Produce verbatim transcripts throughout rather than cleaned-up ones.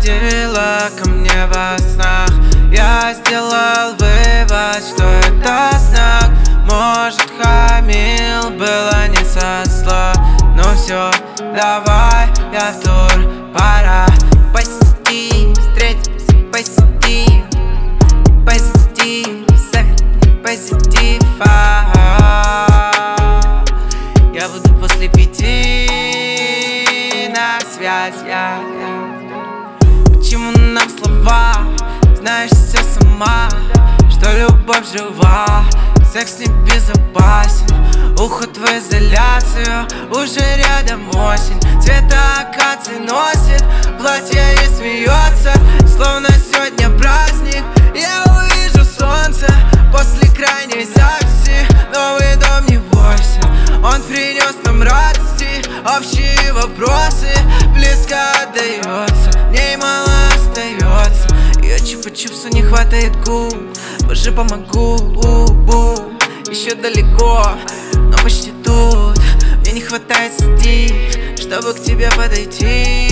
заходила ко мне во снах. Я сделал вывод, что это знак. Может, хамил, было не со зла. Ну все, давай, я в тур, пора. Посиди, встретимся, посиди. Позитив, секс, позитив. Я буду после пяти на связь, я, я. Почему нам слова? Знаешь все сама, что любовь жива, секс не безопасен. Уход в изоляцию, уже рядом осень. Цвета акации носит платье и смеется, словно сегодня праздник. Я увижу солнце после крайней записи. Новый дом, не бойся, он принес нам радости. Общие вопросы близко отдается, в ней мало остается. Ее чупа-чупсу не хватает губ, позже помогу, бу. Еще далеко, но почти тут. Мне не хватает стив, чтобы к тебе подойти.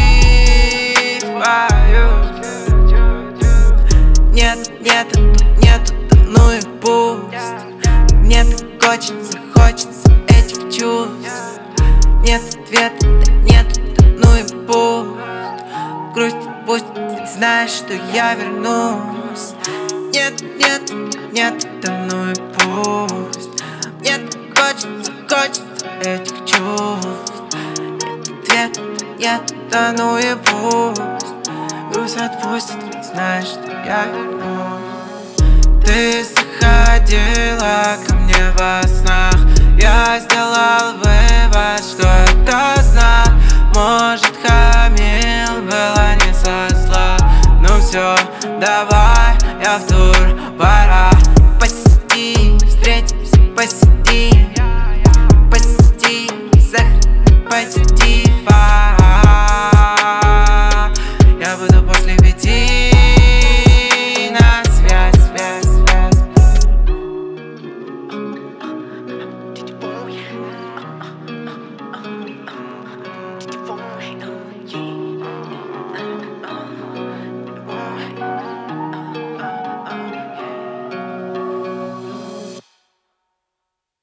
Нет, нет, тут нету, да ну и пусть. Мне так хочется, хочется этих чувств. Нет ответа, да нету, да ну и пусть. Грусть пусть, ведь знаешь, что я вернусь. Нет, нет, нет, да ну и пусть. Мне так хочется, хочется этих чувств. Нет ответа, да нет, да ну и пусть. Грусть отпустит, ведь знаешь, что я вернусь. Ты заходила ко мне во снах. Я сделал вывод, что